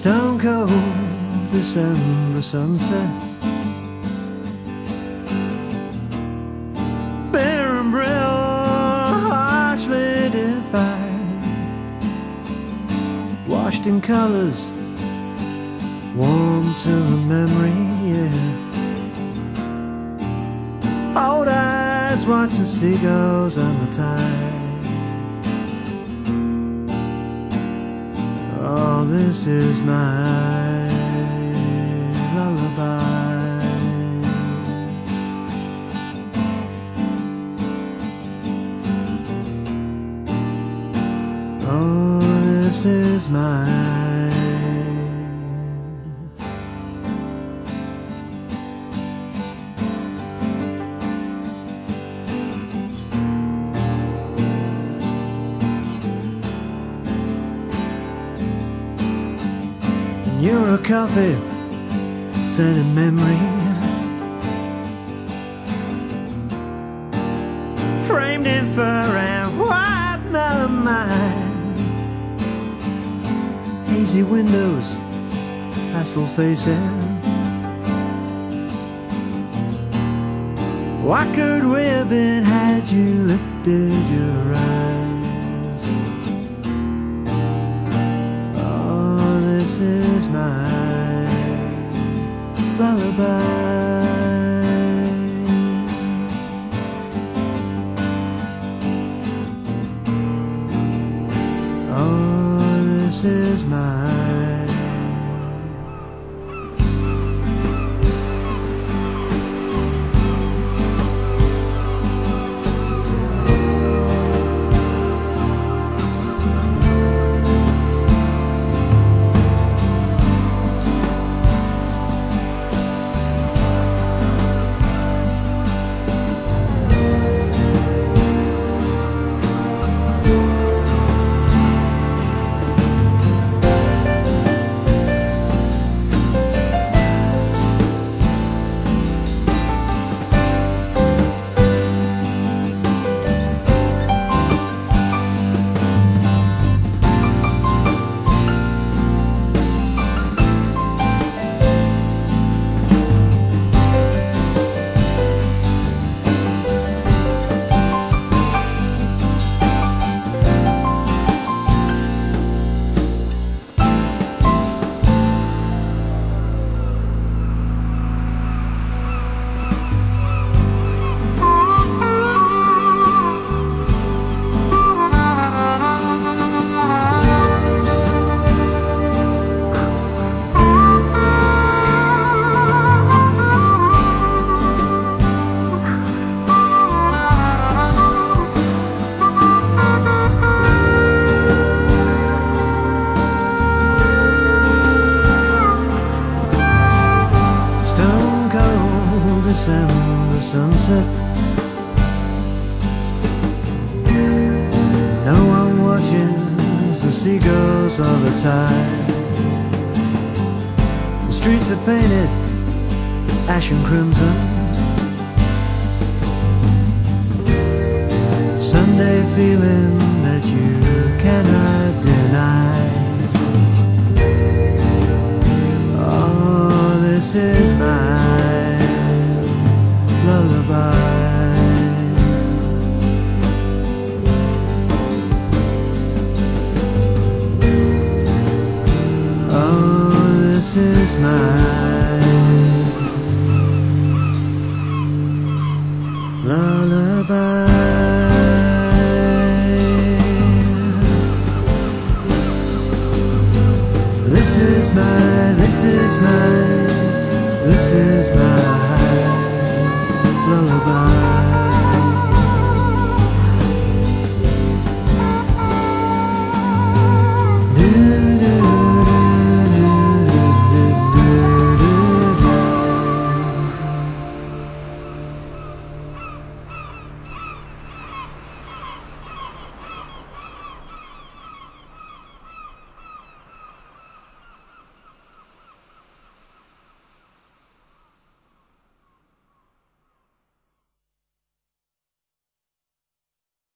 Stone cold December sunset, bare umbrella harshly defined, washed in colors, warm to the memory, yeah. Old eyes watch the seagulls on the tide. Oh, this is my lullaby. Oh, this is my You're a coffee, scented memory, framed in fur and white melamine. Hazy windows, pastel faces. What could we have been had you lifted your eyes? Oh, this is my lullaby. Oh, this is my December sunset. No one watches the seagulls all the time. The streets are painted ash and crimson. Sunday feeling that you cannot deny. Oh, this is my lullaby. Oh, this is my